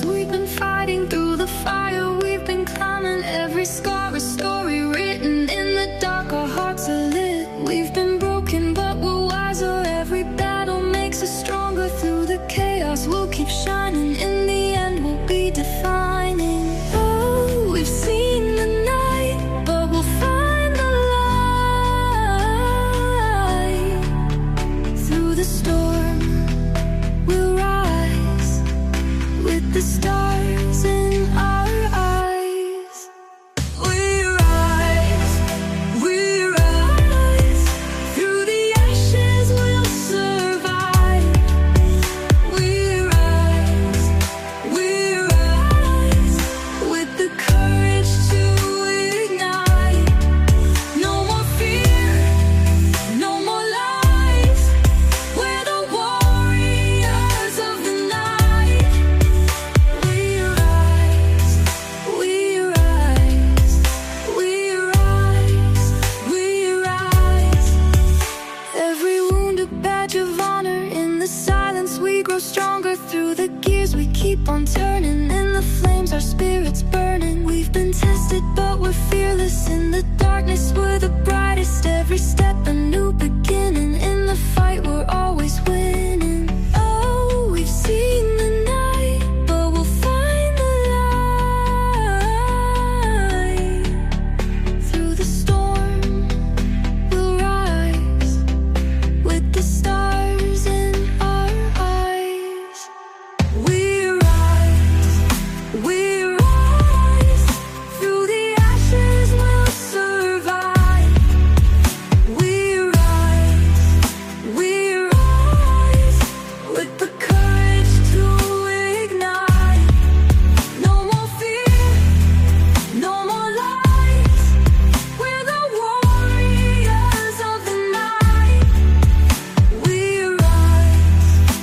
Cause we've been fighting through the fire, we've been climbing every scar, a story written in the dark. Our hearts are lit, we've been broken but we're wiser. Every battle makes us stronger. Through the chaos we'll keep shining, in the end we'll be defining. Oh, we've seen the night, but we'll find the light. Through the storm we'll rise, with the stars in our eyes. We rise, through the ashes we'll survive. We rise, with the courage to ignite. No more fear, no more lies, we're the warriors of the night. We rise, every wound a badge of honor. In the silence we grow stronger. Through the gears we keep on turning, in the flames our spirits burning. We've been tested but we're fearless, in the darkness we're the brightest. Every step a new beginning, in the fight we're always winning. Oh, we've seen the night, but we'll find the light. Through the storm we'll rise, with the stars in our eyes. We rise, through the ashes we'll survive. We rise, with the courage to ignite. No more fear, no more lies, we're the warriors of the night. We rise,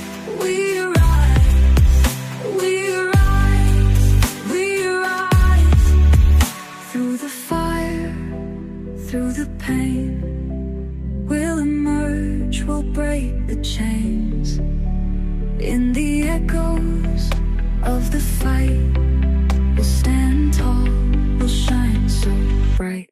through the fire, through the pain. We'll emerge, we'll break the chains. In the echoes of the fight, we'll stand tall, we'll shine so bright.